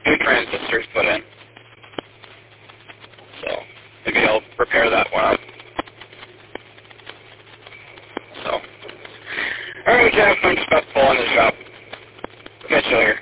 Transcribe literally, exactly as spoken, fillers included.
new transistors put in. So maybe I'll repair that one up. So, alright, Jeff, I'm just about to pull in the shop. Catch you later.